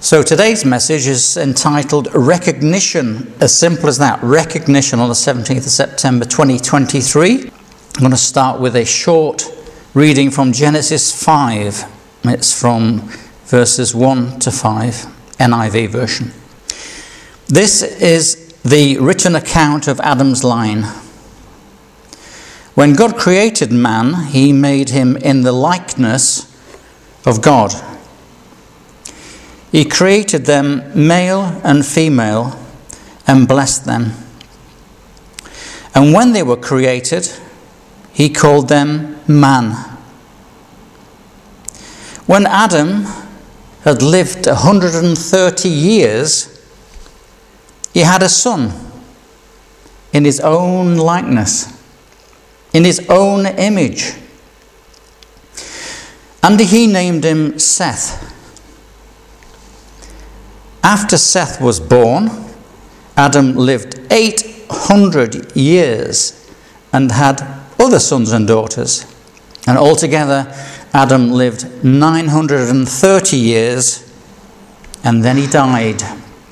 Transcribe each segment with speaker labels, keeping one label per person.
Speaker 1: So today's message is entitled Recognition, as simple as that, Recognition on the 17th of September 2023. I'm going to start with a short reading from Genesis 5. It's from verses 1 to 5, NIV version. This is the written account of Adam's line. When God created man, he made him in the likeness of God. He created them male and female and blessed them. And when they were created, he called them man. When Adam had lived 130 years, he had a son in his own likeness, in his own image. And he named him Seth. After Seth was born, Adam lived 800 years and had other sons and daughters. And altogether, Adam lived 930 years, and then he died.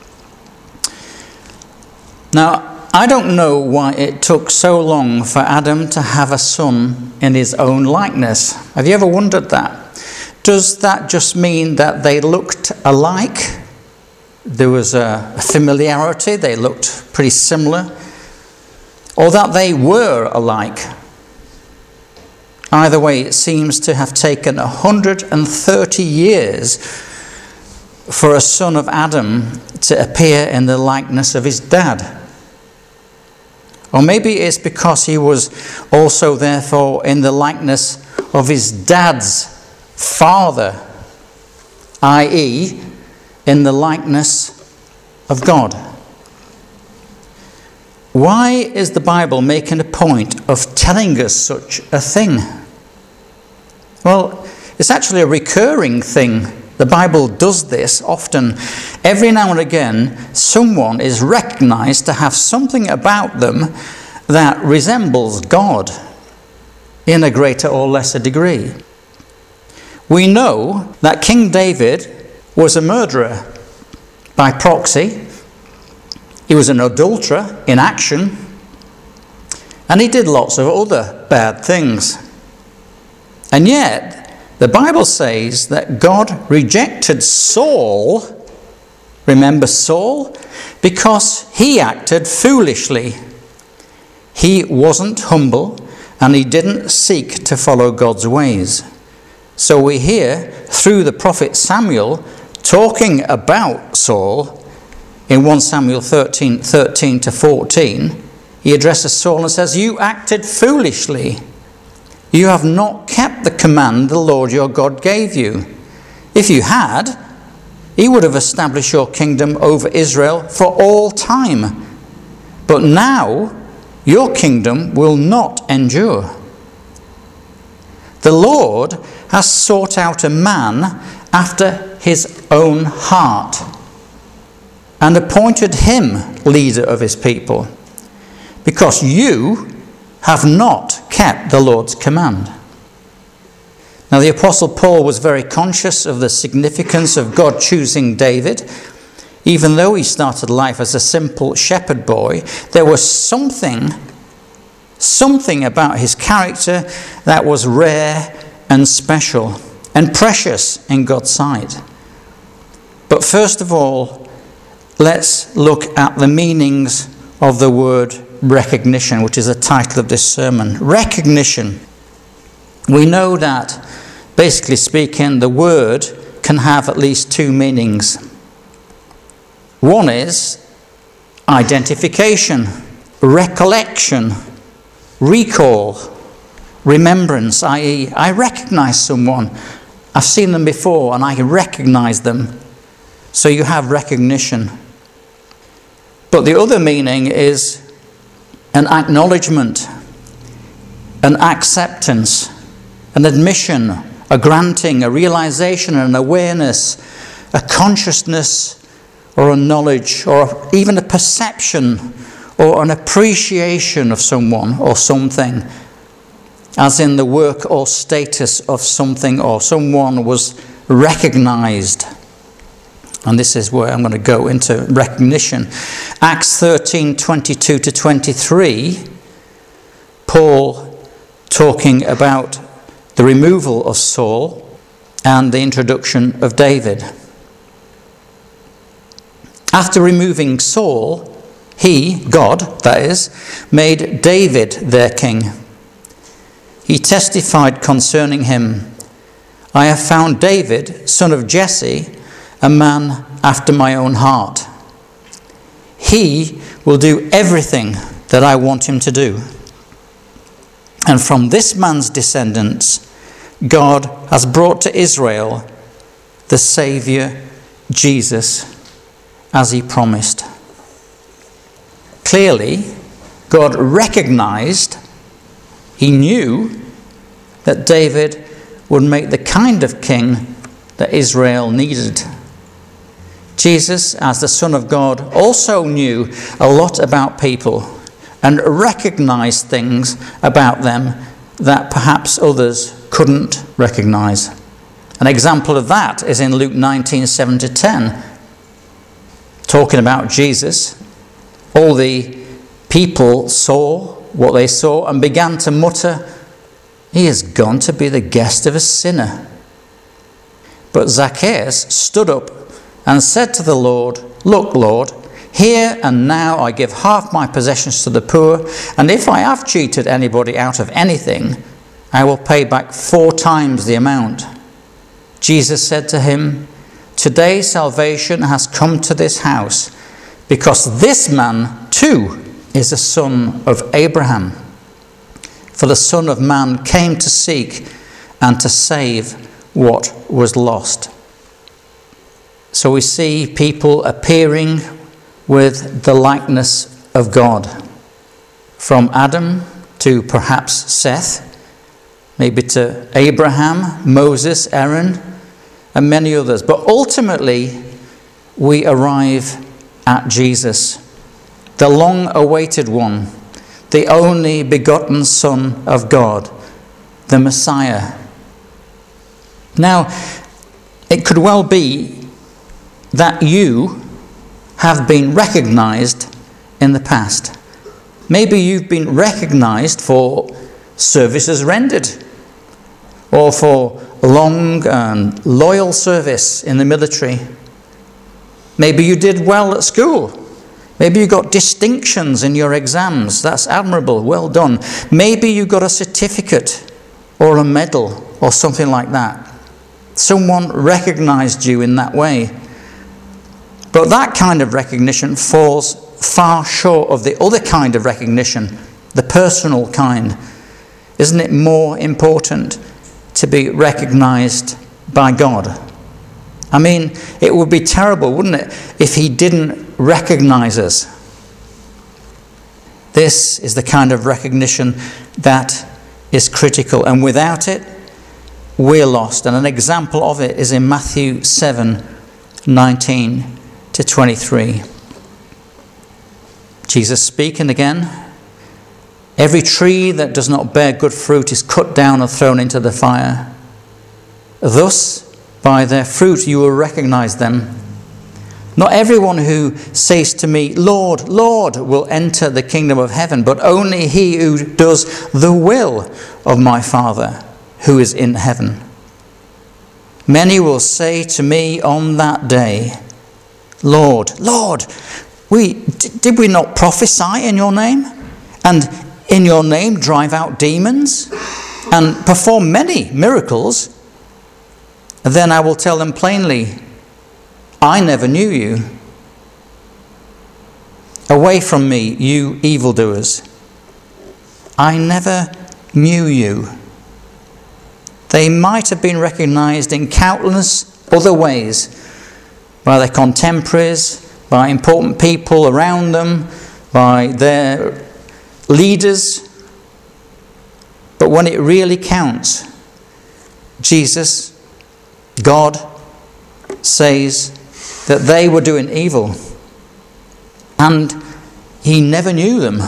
Speaker 1: Now, I don't know why it took so long for Adam to have a son in his own likeness. Have you ever wondered that? Does that just mean that they looked alike? There was a familiarity, they looked pretty similar, or that they were alike? Either way, it seems to have taken 130 years for a son of Adam to appear in the likeness of his dad. Or maybe it's because he was also therefore in the likeness of his dad's father, i.e., in the likeness of God. Why is the Bible making a point of telling us such a thing? Well, it's actually a recurring thing. The Bible does this often. Every now and again, someone is recognized to have something about them that resembles God in a greater or lesser degree. We know that King David was a murderer by proxy. He was an adulterer in action, and he did lots of other bad things. And yet, the Bible says that God rejected Saul, remember Saul, because he acted foolishly. He wasn't humble, and he didn't seek to follow God's ways. So we hear through the prophet Samuel talking about Saul in 1 Samuel 13 to 14. He addresses Saul and says, "You acted foolishly. You have not kept the command the Lord your God gave you. If you had, he would have established your kingdom over Israel for all time. But now your kingdom will not endure. The Lord has sought out a man after his own heart and appointed him leader of his people, because you have not kept the Lord's command." Now, the Apostle Paul was very conscious of the significance of God choosing David. Even though he started life as a simple shepherd boy, there was something about his character that was rare and special and precious in God's sight. But first of all, let's look at the meanings of the word recognition, which is the title of this sermon. Recognition. We know that, basically speaking, the word can have at least two meanings. One is identification, recollection, recall, remembrance, i.e., I recognize someone. I've seen them before and I recognize them. So you have recognition. But the other meaning is an acknowledgement, an acceptance, an admission, a granting, a realization, an awareness, a consciousness, or a knowledge, or even a perception, or an appreciation of someone or something, as in the work or status of something or someone was recognized. And this is where I'm going to go into recognition. Acts 13:22-23, Paul talking about the removal of Saul and the introduction of David. After removing Saul, he, God, that is, made David their king. He testified concerning him, "I have found David, son of Jesse, a man after my own heart. He will do everything that I want him to do. And from this man's descendants, God has brought to Israel the Saviour, Jesus, as he promised." Clearly, God recognized, he knew that David would make the kind of king that Israel needed. Jesus, as the Son of God, also knew a lot about people and recognized things about them that perhaps others couldn't recognize. An example of that is in Luke 19:7-10. Talking about Jesus, all the people saw what they saw and began to mutter, "He has gone to be the guest of a sinner." But Zacchaeus stood up and said to the Lord, "Look, Lord, here and now I give half my possessions to the poor, and if I have cheated anybody out of anything, I will pay back 4 times the amount." Jesus said to him, "Today salvation has come to this house, because this man too is a son of Abraham. For the Son of Man came to seek and to save what was lost." So we see people appearing with the likeness of God. From Adam to perhaps Seth, maybe to Abraham, Moses, Aaron, and many others. But ultimately, we arrive at Jesus, the long-awaited one, the only begotten Son of God, the Messiah. Now, it could well be that you have been recognized in the past. Maybe you've been recognized for services rendered, or for long and loyal service in the military. Maybe you did well at school. Maybe you got distinctions in your exams. That's admirable. Well done. Maybe you got a certificate or a medal or something like that. Someone recognized you in that way. But that kind of recognition falls far short of the other kind of recognition, the personal kind. Isn't it more important to be recognized by God? I mean, it would be terrible, wouldn't it, if he didn't recognize us? This is the kind of recognition that is critical, and without it, we're lost. And an example of it is in Matthew 7:19-23. Jesus speaking again, "Every tree that does not bear good fruit is cut down and thrown into the fire. Thus, by their fruit you will recognize them. Not everyone who says to me, 'Lord, Lord,' will enter the kingdom of heaven, but only he who does the will of my Father who is in heaven. Many will say to me on that day, 'Lord, Lord, did we not prophesy in your name? And in your name drive out demons and perform many miracles?' Then I will tell them plainly, 'I never knew you. Away from me, you evildoers. I never knew you.'" They might have been recognized in countless other ways, by their contemporaries, by important people around them, by their leaders. But when it really counts, Jesus, God, says that they were doing evil and he never knew them.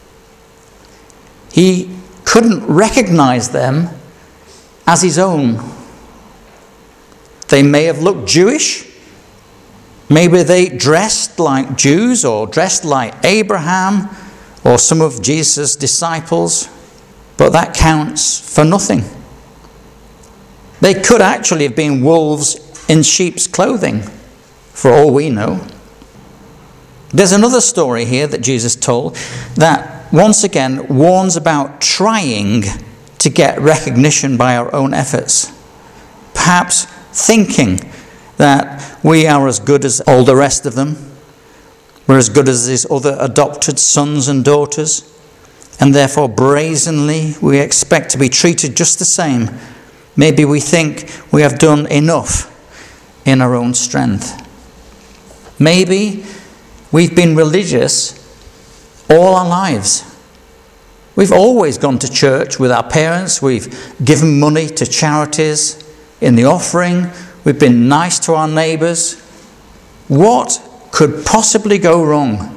Speaker 1: He couldn't recognize them as his own. They may have looked Jewish, Maybe they dressed like Jews or dressed like Abraham or some of Jesus' disciples, but that counts for nothing. They could actually have been wolves in sheep's clothing, for all we know. There's another story here that Jesus told that once again warns about trying to get recognition by our own efforts. Perhaps thinking that we are as good as all the rest of them. We're as good as his other adopted sons and daughters. And therefore brazenly we expect to be treated just the same. Maybe we think we have done enough in our own strength. Maybe we've been religious all our lives. We've always gone to church with our parents. We've given money to charities in the offering. We've been nice to our neighbours. What could possibly go wrong?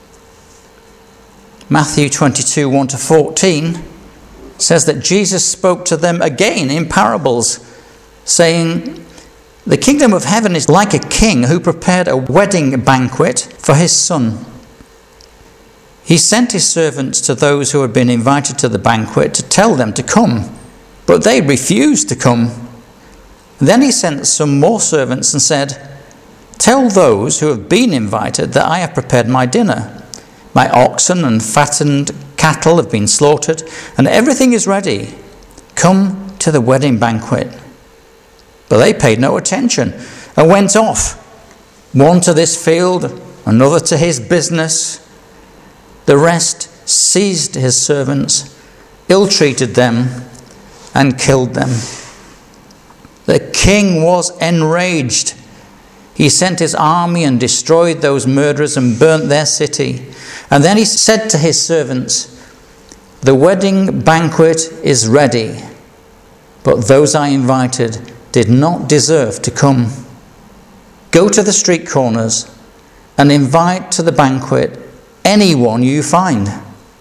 Speaker 1: Matthew 22, 1-14 says that Jesus spoke to them again in parables, saying, "The kingdom of heaven is like a king who prepared a wedding banquet for his son. He sent his servants to those who had been invited to the banquet to tell them to come, but they refused to come. Then he sent some more servants and said, 'Tell those who have been invited that I have prepared my dinner. My oxen and fattened cattle have been slaughtered, and everything is ready. Come to the wedding banquet.' But they paid no attention and went off, one to this field, another to his business. The rest seized his servants, ill-treated them, and killed them. The king was enraged. He sent his army and destroyed those murderers and burnt their city. And then he said to his servants, 'The wedding banquet is ready, but those I invited did not deserve to come. Go to the street corners and invite to the banquet anyone you find.'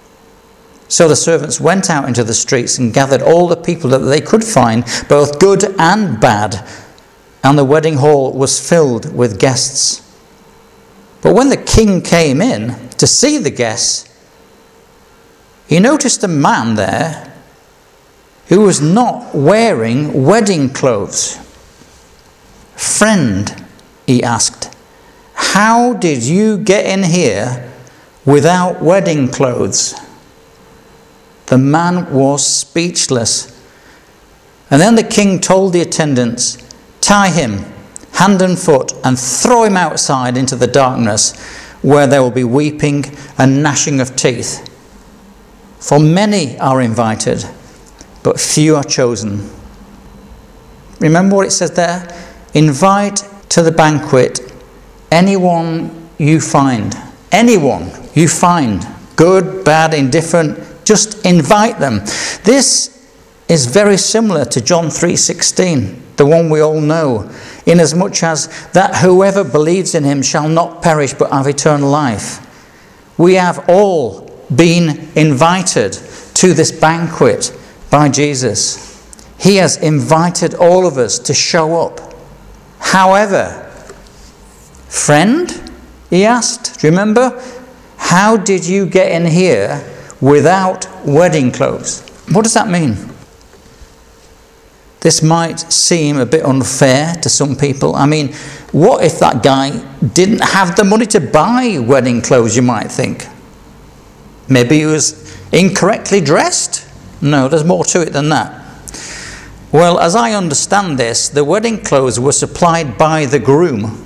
Speaker 1: So the servants went out into the streets and gathered all the people that they could find, both good and bad, and the wedding hall was filled with guests. But when the king came in to see the guests, he noticed a man there who was not wearing wedding clothes. 'Friend,' he asked, 'how did you get in here without wedding clothes?' The man was speechless. And then the king told the attendants, 'Tie him hand and foot and throw him outside into the darkness, where there will be weeping and gnashing of teeth. For many are invited, but few are chosen.'" Remember what it says there? Invite to the banquet anyone you find. Anyone you find. Good, bad, indifferent. Just invite them. This is very similar to John 3:16, the one we all know, inasmuch as that whoever believes in him shall not perish but have eternal life. We have all been invited to this banquet by Jesus. He has invited all of us to show up. However, "Friend," he asked, do you remember? "How did you get in here without wedding clothes?" What does that mean? This might seem a bit unfair to some people. I mean, what if that guy didn't have the money to buy wedding clothes, you might think? Maybe he was incorrectly dressed? No, there's more to it than that. Well, as I understand this, the wedding clothes were supplied by the groom.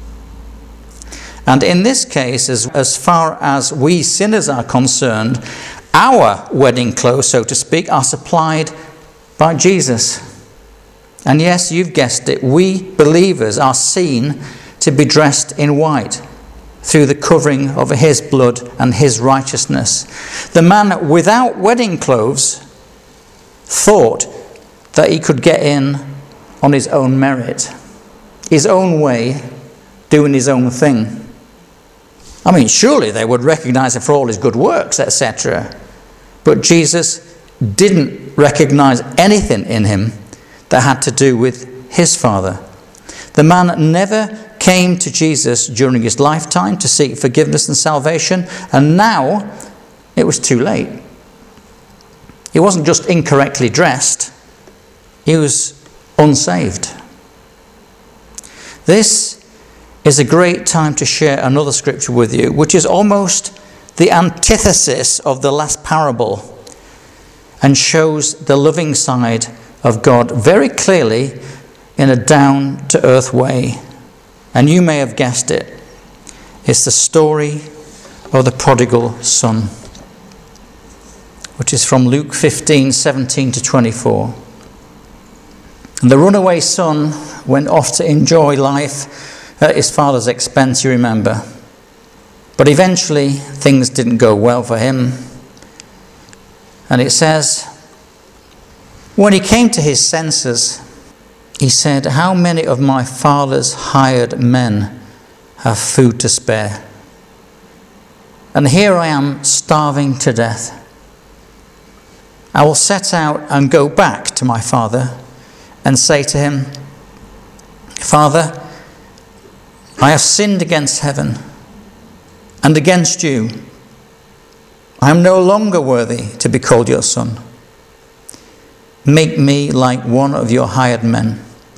Speaker 1: And in this case, as far as we sinners are concerned, our wedding clothes, so to speak, are supplied by Jesus. And yes, you've guessed it, we believers are seen to be dressed in white through the covering of his blood and his righteousness. The man without wedding clothes thought that he could get in on his own merit, his own way, doing his own thing. I mean, surely they would recognize him for all his good works, etc. But Jesus didn't recognize anything in him that had to do with his Father. The man never came to Jesus during his lifetime to seek forgiveness and salvation, and now it was too late. He wasn't just incorrectly dressed, he was unsaved. This is a great time to share another scripture with you, which is almost the antithesis of the last parable and shows the loving side of God very clearly in a down-to-earth way. And you may have guessed it. It's the story of the prodigal son, which is from Luke 15:17-24. And the runaway son went off to enjoy life at his father's expense, you remember. But eventually things didn't go well for him. And it says, when he came to his senses, he said, "How many of my father's hired men have food to spare? And here I am starving to death. I will set out and go back to my father and say to him, 'Father, I have sinned against heaven and against you. I am no longer worthy to be called your son. Make me like one of your hired men.'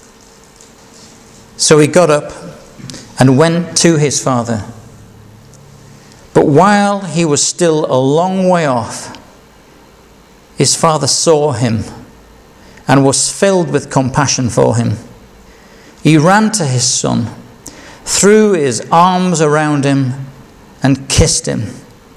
Speaker 1: So he got up and went to his father. But while he was still a long way off, his father saw him and was filled with compassion for him. He ran to his son, threw his arms around him, and kissed him.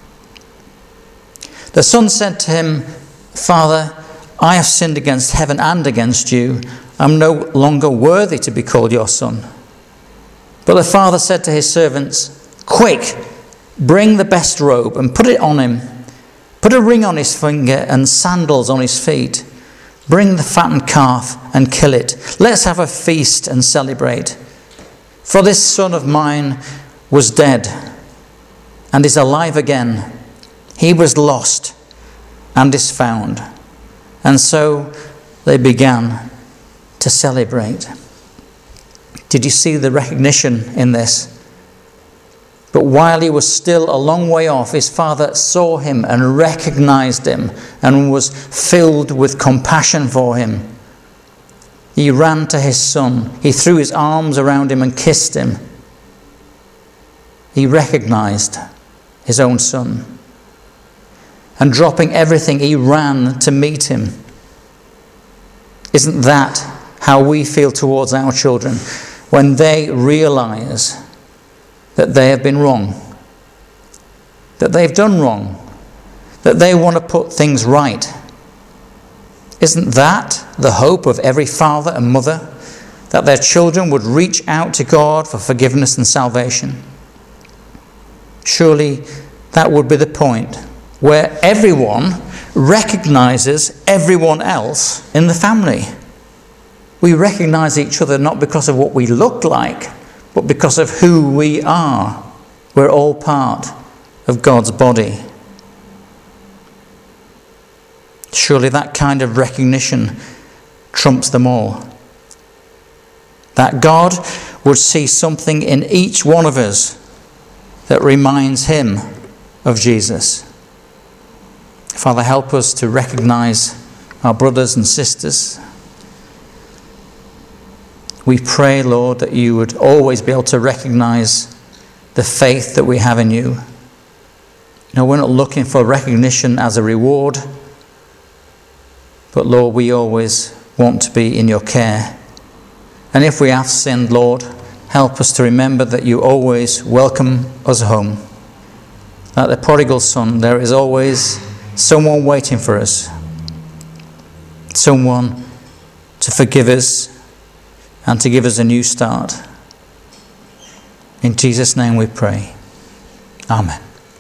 Speaker 1: The son said to him, 'Father, I have sinned against heaven and against you. I am no longer worthy to be called your son.' But the father said to his servants, 'Quick, bring the best robe and put it on him. Put a ring on his finger and sandals on his feet. Bring the fattened calf and kill it. Let's have a feast and celebrate. For this son of mine was dead and is alive again. He was lost and is found.' And so they began to celebrate." Did you see the recognition in this? But while he was still a long way off, his father saw him and recognized him and was filled with compassion for him. He ran to his son. He threw his arms around him and kissed him. He recognized his own son. And dropping everything, he ran to meet him. Isn't that how we feel towards our children when they realize that they have been wrong, that they've done wrong, that they want to put things right? Isn't that the hope of every father and mother, that their children would reach out to God for forgiveness and salvation? Surely that would be the point where everyone recognizes everyone else in the family. We recognize each other not because of what we look like, but because of who we are. We're all part of God's body. Surely that kind of recognition trumps them all. That God would see something in each one of us that reminds him of Jesus. Father, help us to recognize our brothers and sisters. We pray, Lord, that you would always be able to recognize the faith that we have in you. No, we're not looking for recognition as a reward, but Lord, we always want to be in your care. And if we have sinned, Lord, help us to remember that you always welcome us home. Like the prodigal son, there is always someone waiting for us, someone to forgive us and to give us a new start. In Jesus' name we pray. Amen.